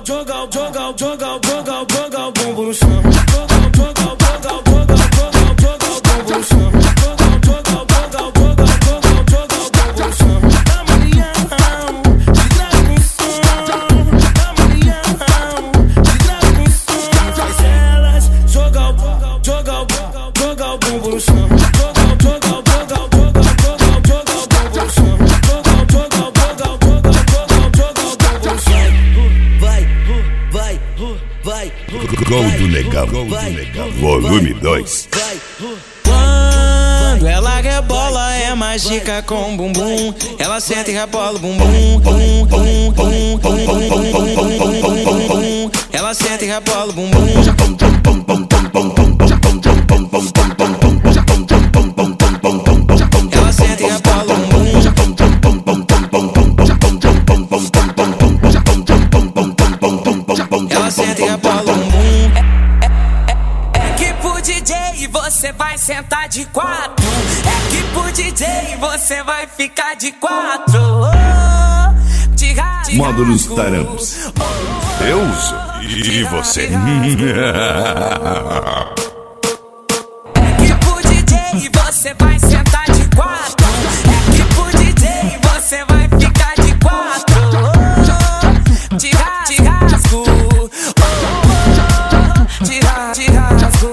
o bumbum no chão. Joga o bumbum no chão. Dá Marião, de grave com som. Dá Marião, de grave com som. Faz elas jogar o bumbum no chão. Gol do Negão, volume 2. Quando ela rebola é mágica com bumbum. Ela senta e rebola o bumbum. Ela senta e rebola o bumbum. Ela senta e rebola o bumbum. Ela senta e rebola o bumbum. DJ, você vai sentar de quatro. É que pro DJ você vai ficar de quatro. Módulos Tarampos. Eu uso e você. É que pro DJ você vai sentar de quatro. É que pro DJ você vai ficar de quatro. De rasgo. De rasgo.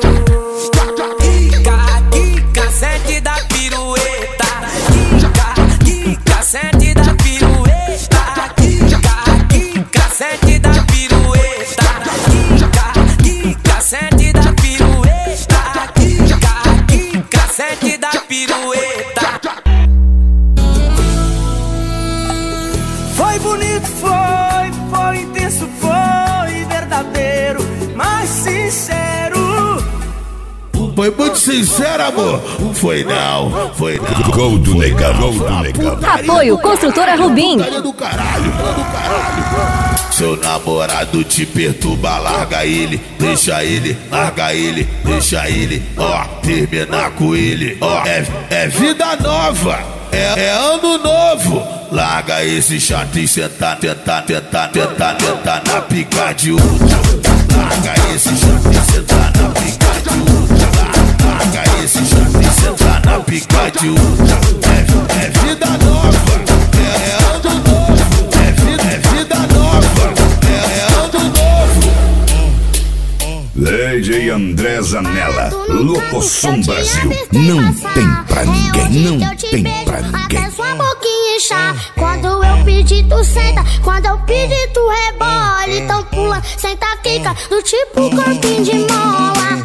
Sente da pirueta, quica, sente da pirueta, quica, sente da pirueta, quica, sente da pirueta, quica, sente da pirueta. Foi bonito, foi intenso, foi verdadeiro, mas sincero. Foi muito sincero, amor. Foi não. Gol do Negão, Apoio Construtora Rubim. Do caralho. Seu namorado te perturba, larga ele, deixa ele, larga ele, deixa ele, ó, terminar com ele, ó, é vida nova, é ano novo, larga esse chato e sentar, tentar na pica de outra, larga esse chato e sentar na pica de outra, larga esse chato e sentar na pica de outra, é vida nova, é ano novo, é vida nova, é ano novo. Lady André Zanella, Locosom Brasil, não tem pra ninguém, não tem pra ninguém. Até sua boquinha inchar, quando eu pedir tu senta, quando eu pedir tu rebola, então pula, senta, quica, do tipo corpinho de mola.